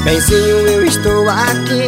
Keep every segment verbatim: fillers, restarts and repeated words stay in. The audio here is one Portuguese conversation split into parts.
Benzinho, eu estou aqui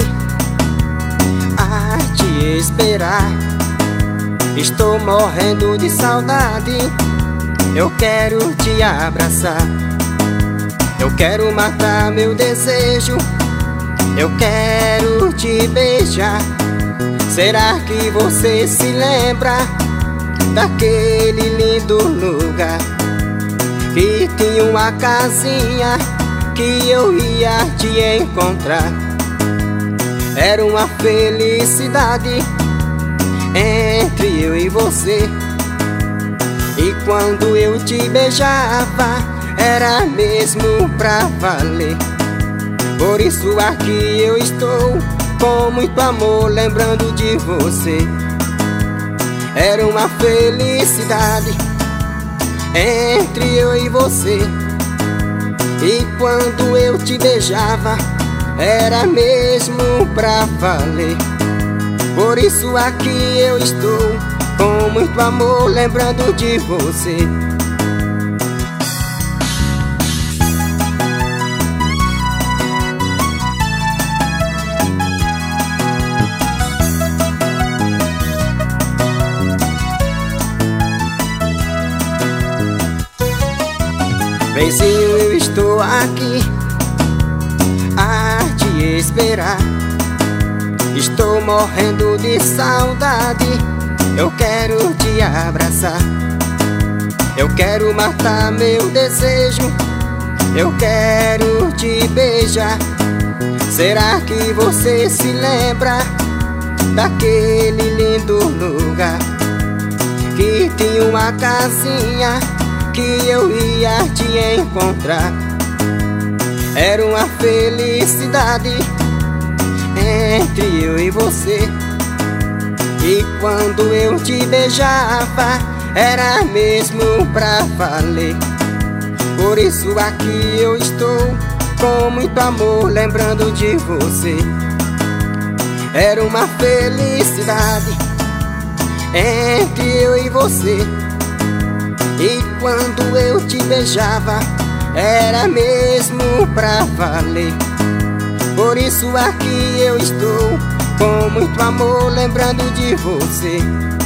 a te esperar. Estou morrendo de saudade. Eu quero te abraçar. Eu quero matar meu desejo. Eu quero te beijar. Será que você se lembra daquele lindo lugar que tinha uma casinha que eu ia te encontrar? Era uma felicidade entre eu e você. E quando eu te beijava, era mesmo pra valer. Por isso aqui eu estou com muito amor, lembrando de você. Era uma felicidade entre eu e você. E quando eu te beijava, era mesmo pra valer. Por isso aqui eu estou com muito amor, lembrando de você. Benzinho, eu estou aqui a te esperar. Estou morrendo de saudade. Eu quero te abraçar. Eu quero matar meu desejo. Eu quero te beijar. Será que você se lembra daquele lindo lugar que tinha uma casinha que eu ia te encontrar? Era uma felicidade entre eu e você. E quando eu te beijava, era mesmo pra valer. Por isso aqui eu estou com muito amor, lembrando de você. Era uma felicidade entre eu e você. E quando eu te beijava, era mesmo pra valer. Por isso aqui eu estou com muito amor, lembrando de você.